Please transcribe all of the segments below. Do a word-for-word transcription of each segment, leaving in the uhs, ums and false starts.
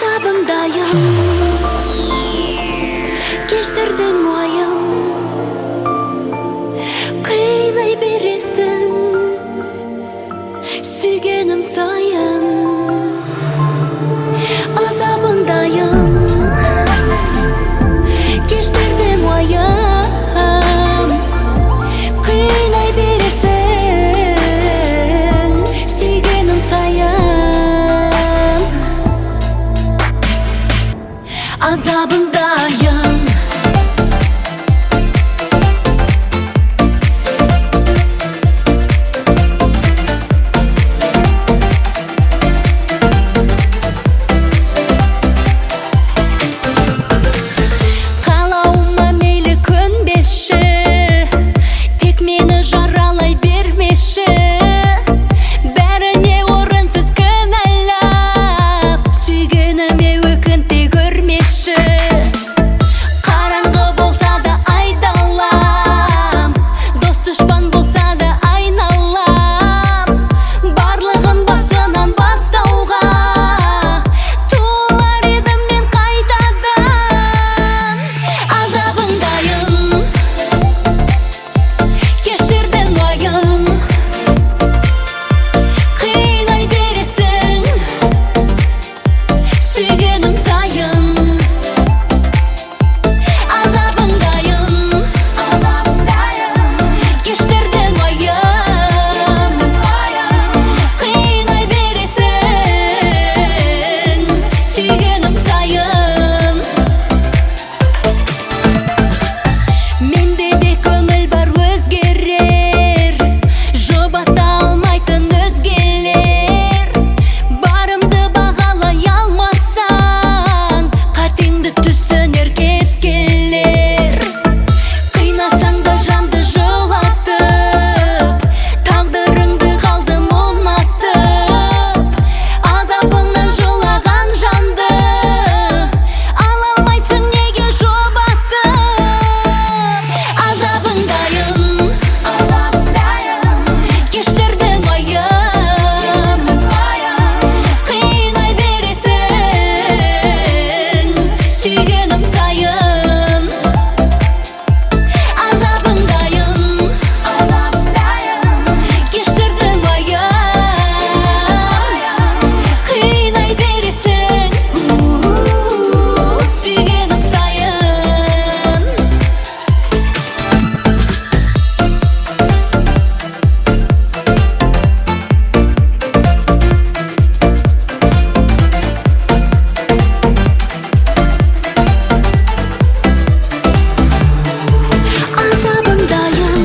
Азабыңдайым, кештірдің уайым, қинай бересің сүйгенім сайын. Азабыңдайым, кештірдің уайым, қинай бересің сүйгенім сайын. Азабыңдайым, қалауыма мейлі көнбеші, тек мені жаралай бермеші. Бәріне орынсыз кінәлап, сүйгеніме өкінте көрмеші. Қараңғы болса да айдалам, дос дұшпан болса да айналам. Барлығын басынан бастауға туылар едім мен қайтадан. Азабыңдайым, кешірдің уайым, қинай бересің сүйгенім сайын. Азабыңдайым, кешірдің уайым, қинай бересің сүйгенім сайын. Менде де көңіл бар өзгерер, жұбата алмайтын өзгелер. Барымды бағалай алмасаң, қатеңді түсінер кез келер. Қинасаң да жанды жылатып, тағдырыңды қалдым ұнатып. Азабыңнан жылаған жанды ала алмайсың неге жұбатып. Азабыңдайым, кешірдің уайым, қинай бересің сүйгенім сайын. Азабыңдайым, кешірдің уайым, қинай бересің сүйгенім сайын. Азабыңдайым,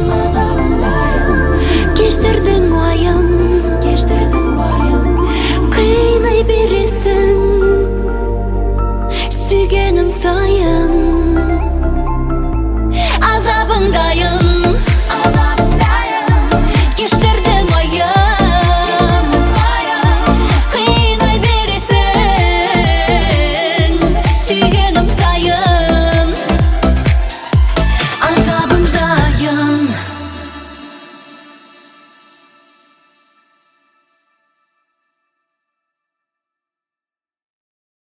кешірдің уайым, қинай бересің сүйгенім сайын. Азабыңдайым.